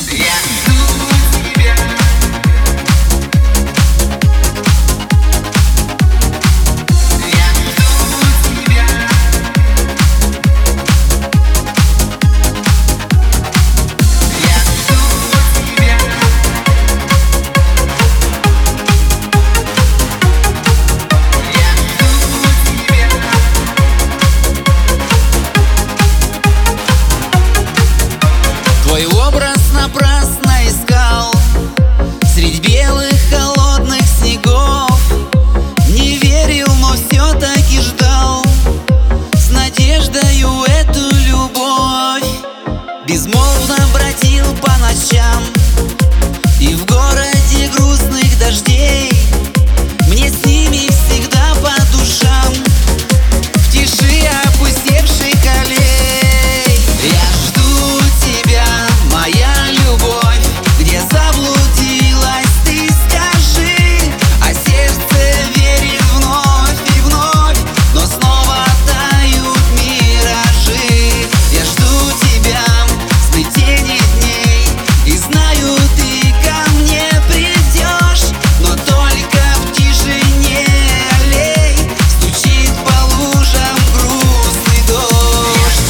Твой образ напрасно искал средь белых холодных снегов. Не верил, но все-таки ждал с надеждою эту любовь. Безмолвно бродил по ночам и в городе грустных дождей. Мне с ними всегда по душам в тиши опустевших аллей. Я жду тебя, моя любовь, где заблудилась ты, скажи, а сердце верит вновь и вновь, но снова тают миражи. Я жду тебя в сплетении дней и знаю, ты ко мне придешь, но только в тишине аллей стучит по лужам грустный дождь.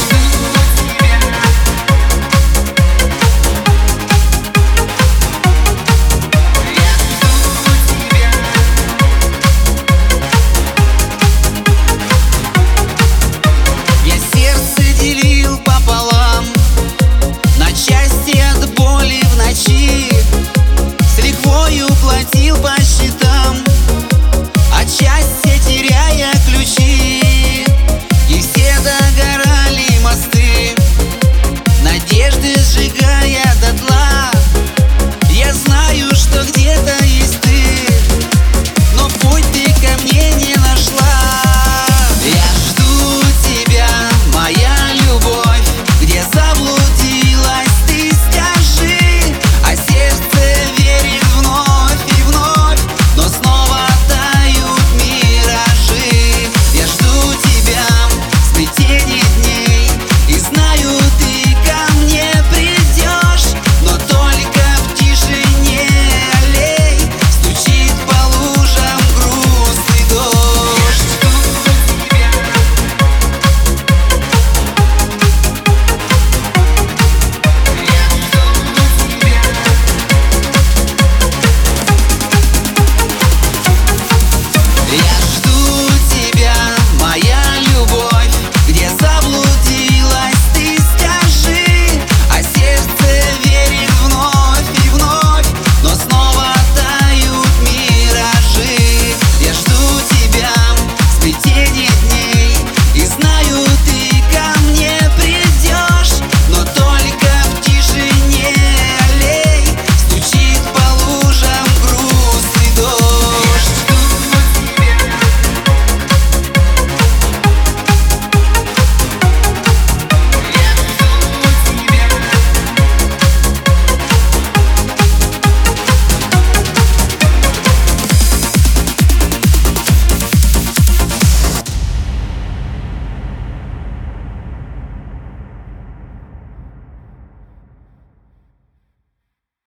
Я сердце делил пополам, на части от боли в ночи, с лихвою платил по